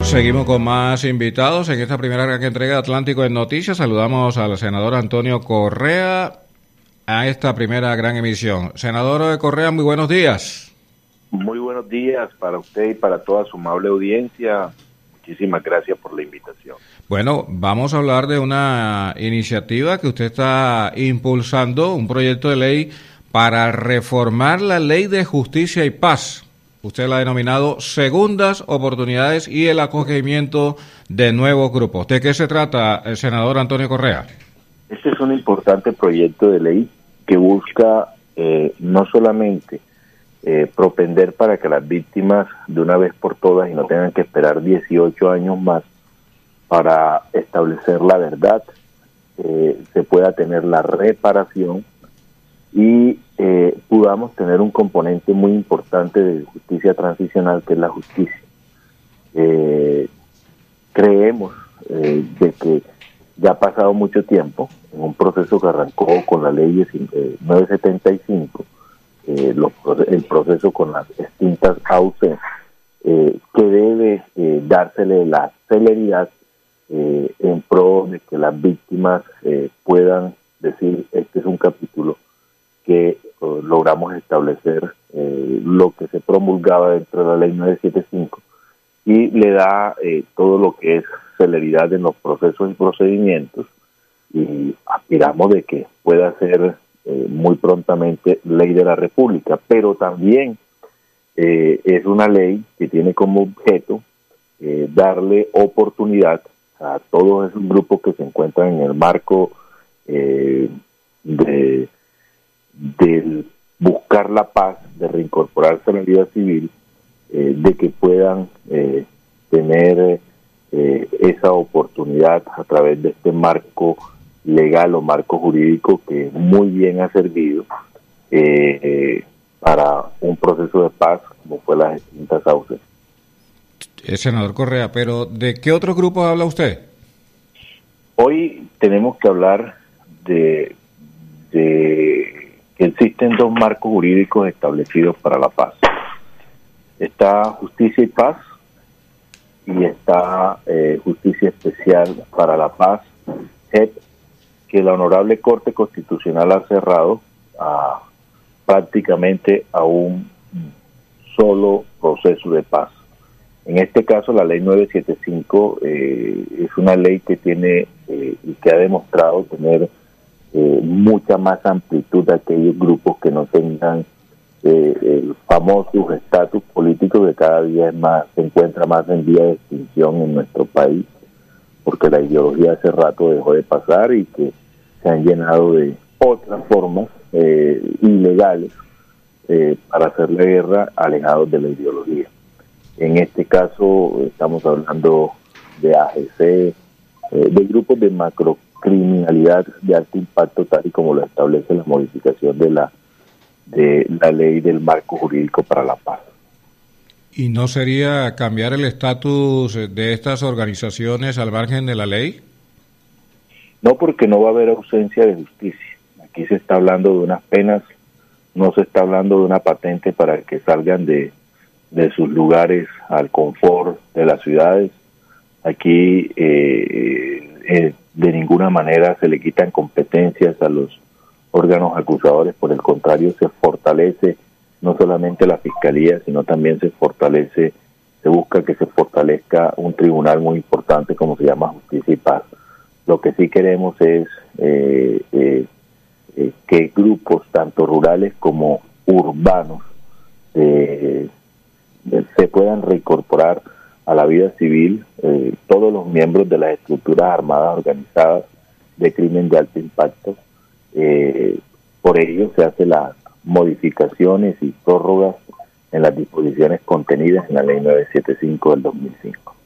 Seguimos con más invitados en esta primera gran entrega de Atlántico en Noticias. Saludamos al senador Antonio Correa a esta primera gran emisión. Senador Correa, muy buenos días. Muy buenos días para usted y para toda su amable audiencia. Muchísimas gracias por la invitación. Bueno, vamos a hablar de una iniciativa que usted está impulsando, un proyecto de ley para reformar la Ley de Justicia y Paz. Usted la ha denominado Segundas Oportunidades y el acogimiento de nuevos grupos. ¿De qué se trata, el senador Antonio Correa? Este es un importante proyecto de ley que busca no solamente propender para que las víctimas de una vez por todas y no tengan que esperar 18 años más para establecer la verdad, se pueda tener la reparación y podamos tener un componente muy importante de justicia transicional, que es la justicia. Creemos de que ya ha pasado mucho tiempo en un proceso que arrancó con la ley 975, el proceso con las extintas AUC, que debe dársele la celeridad en pro de que las víctimas puedan decir: este es un capítulo que logramos establecer lo que se promulgaba dentro de la ley 975 y le da todo lo que es celeridad en los procesos y procedimientos, y aspiramos de que pueda ser muy prontamente ley de la República, pero también es una ley que tiene como objeto darle oportunidad a todos esos grupos que se encuentran en el marco de buscar la paz, de reincorporarse a la vida civil, de que puedan tener esa oportunidad a través de este marco legal o marco jurídico que muy bien ha servido para un proceso de paz como fue las distintas AUC. Senador Correa, pero ¿de qué otro grupo habla usted? Hoy tenemos que hablar de que existen dos marcos jurídicos establecidos para la paz. Está Justicia y Paz y está Justicia Especial para la Paz, JEP, que la Honorable Corte Constitucional ha cerrado prácticamente a un solo proceso de paz. En este caso, la ley 975 es una ley que tiene y que ha demostrado tener mucha más amplitud de aquellos grupos que no tengan el famoso estatus político, que cada día es más, se encuentra más en vía de extinción en nuestro país, porque la ideología hace rato dejó de pasar y que se han llenado de otras formas ilegales para hacer la guerra, alejados de la ideología. En este caso estamos hablando de AGC, de grupos de macrocriminalidad de alto impacto, tal y como lo establece la modificación de la ley del marco jurídico para la paz. ¿Y no sería cambiar el estatus de estas organizaciones al margen de la ley? No, porque no va a haber ausencia de justicia. Aquí se está hablando de unas penas, no se está hablando de una patente para que salgan de sus lugares al confort de las ciudades. Aquí de ninguna manera se le quitan competencias a los órganos acusadores, por el contrario, se fortalece no solamente la Fiscalía, sino también se busca que se fortalezca un tribunal muy importante como se llama Justicia y Paz. Lo que sí queremos es que grupos tanto rurales como urbanos se puedan reincorporar a la vida civil, todos los miembros de las estructuras armadas organizadas de crimen de alto impacto. Por ello se hacen las modificaciones y prórrogas en las disposiciones contenidas en la ley 975 del 2005.